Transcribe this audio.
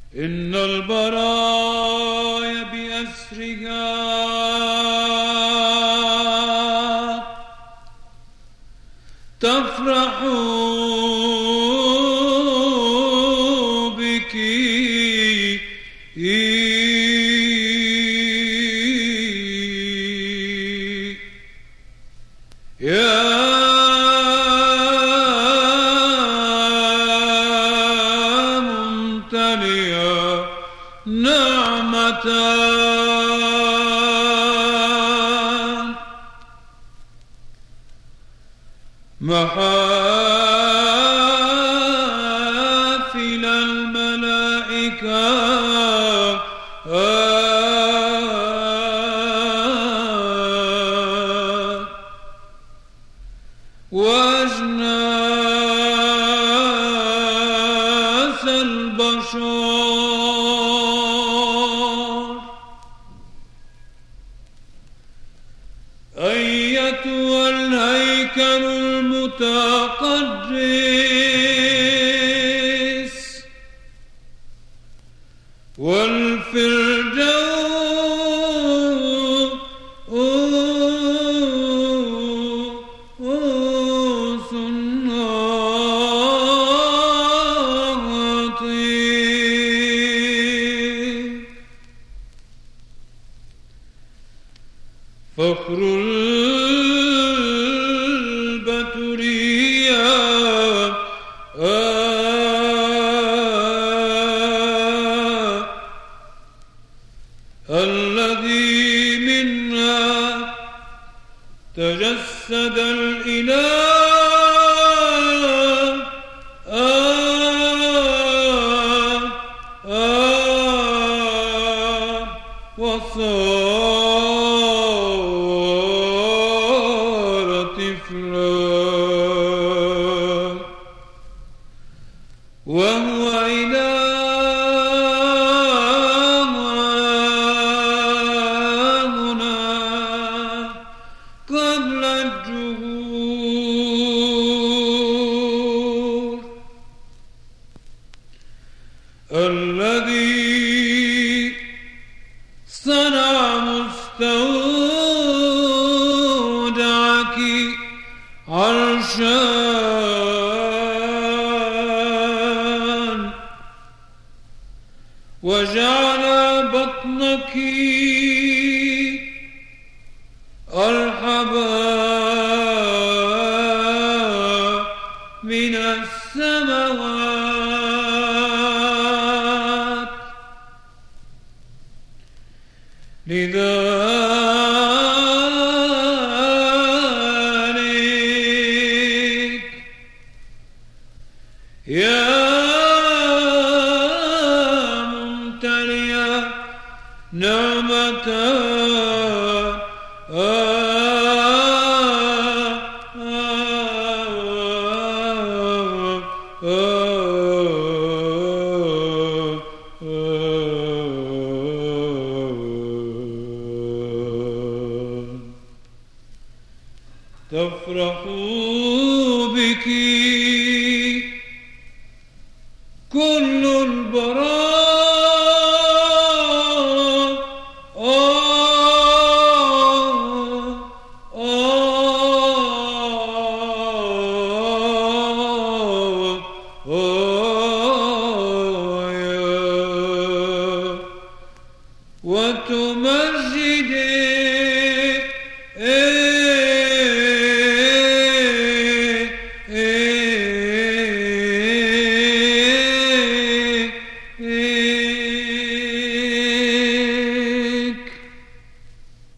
إن البرايا بأسرها تفرح بك يا ممتلئ نعمة محافل الملائكة وأجناس البشر أيتها الهيكل المتقدس والفردوس الناطق فخر البتولية الذي منها تجسد الإله وصار طفلا وهو إلهنا قبل الجهور الذي صنع مستودعك عرشا وجعل بطنك أرحبا من السماوات لذلك يا ممتلئ نعمة تفرح بك كل البرايا وتمجد